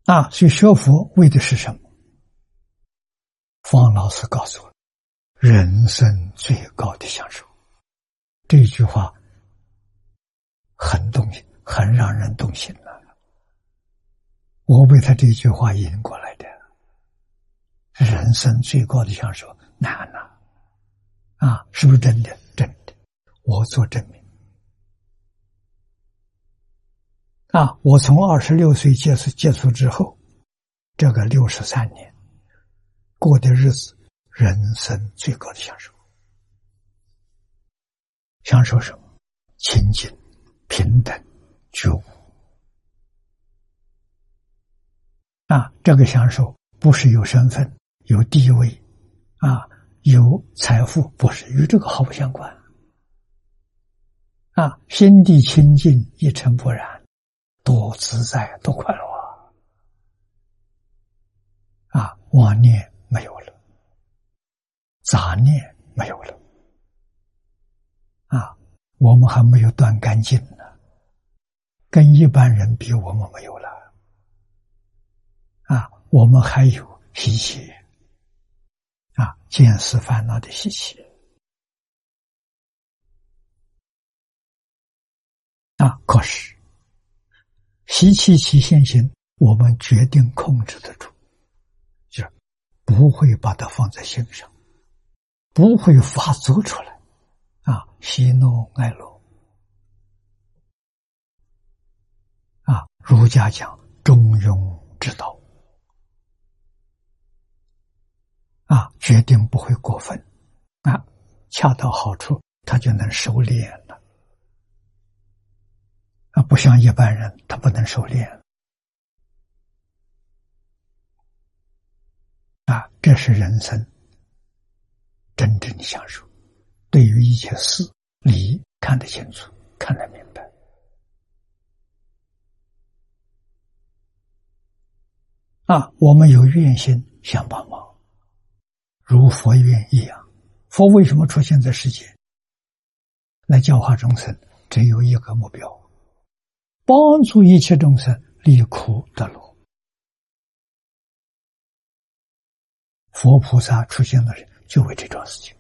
所以学佛为的是什么？方老师告诉我，人生最高的享受。这句话很动心，很让人动心了。我被他这句话引过来的。人生最高的享受难了，是不是真的？真的，我做证明。我从26岁接触之后，这个63年过的日子，人生最高的享受。享受什么？清净、平等、觉悟。这个享受不是有身份、有地位，有财富，不是，与这个毫不相关。心地清净，一尘不染，多自在，多快乐妄念没有了，杂念没有了，我们还没有断干净呢，跟一般人比，我们没有了，我们还有习气，见思烦恼的习气，可是习气起现行，我们决定控制得住，就是不会把它放在心上，不会发作出来，喜怒哀乐，儒家讲中庸之道，决定不会过分，恰到好处，他就能收敛了。不像一般人，他不能收敛。这是人生真正的享受。对于一切事理看得清楚，看得明白。我们有愿心想帮忙，如佛愿一样。佛为什么出现在世界？来教化众生，只有一个目标，帮助一切众生离苦得乐。佛菩萨出现的人就为这桩事情。